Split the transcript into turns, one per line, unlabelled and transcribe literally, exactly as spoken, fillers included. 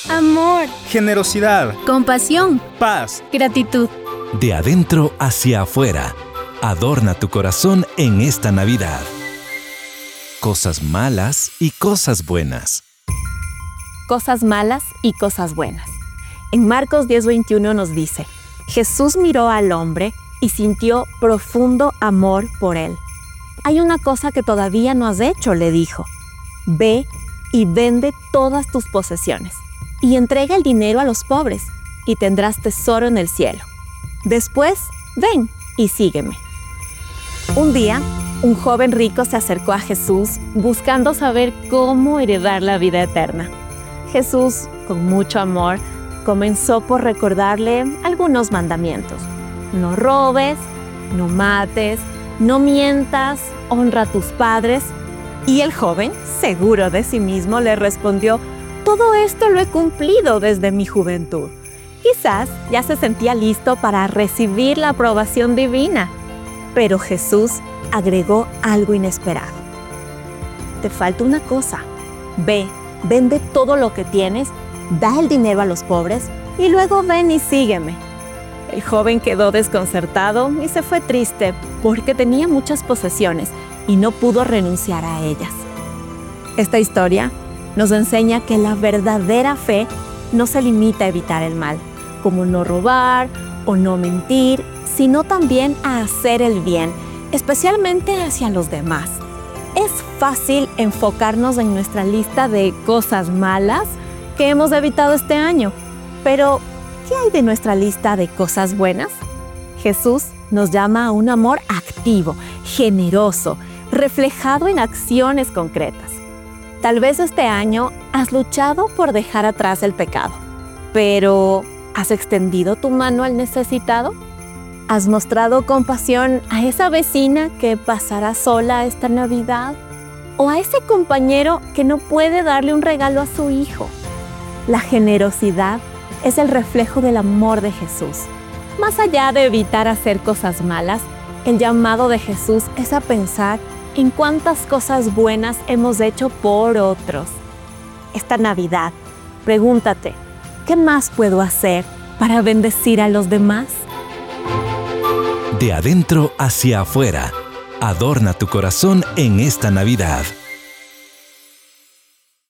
amor,
generosidad,
compasión,
paz,
gratitud.
De adentro hacia afuera, adorna tu corazón en esta Navidad. Cosas malas y cosas buenas.
Cosas malas y cosas buenas. En Marcos diez veintiuno nos dice: Jesús miró al hombre y sintió profundo amor por él. Hay una cosa que todavía no has hecho, le dijo. Ve y vende todas tus posesiones y entrega el dinero a los pobres y tendrás tesoro en el cielo. Después, ven y sígueme. Un día, un joven rico se acercó a Jesús buscando saber cómo heredar la vida eterna. Jesús, con mucho amor, comenzó por recordarle algunos mandamientos. No robes, no mates, no mientas, honra a tus padres. Y el joven, seguro de sí mismo, le respondió: todo esto lo he cumplido desde mi juventud. Quizás ya se sentía listo para recibir la aprobación divina. Pero Jesús agregó algo inesperado. Te falta una cosa. Ve, vende todo lo que tienes, da el dinero a los pobres y luego ven y sígueme. El joven quedó desconcertado y se fue triste porque tenía muchas posesiones y no pudo renunciar a ellas. Esta historia nos enseña que la verdadera fe no se limita a evitar el mal, como no robar o no mentir, sino también a hacer el bien, especialmente hacia los demás. Es fácil enfocarnos en nuestra lista de cosas malas que hemos evitado este año, pero ¿qué hay de nuestra lista de cosas buenas? Jesús nos llama a un amor activo, generoso, reflejado en acciones concretas. Tal vez este año has luchado por dejar atrás el pecado, pero ¿has extendido tu mano al necesitado? ¿Has mostrado compasión a esa vecina que pasará sola esta Navidad? ¿O a ese compañero que no puede darle un regalo a su hijo? La generosidad es el reflejo del amor de Jesús. Más allá de evitar hacer cosas malas, el llamado de Jesús es a pensar en cuántas cosas buenas hemos hecho por otros. Esta Navidad, pregúntate, ¿qué más puedo hacer para bendecir a los demás?
De adentro hacia afuera, adorna tu corazón en esta Navidad.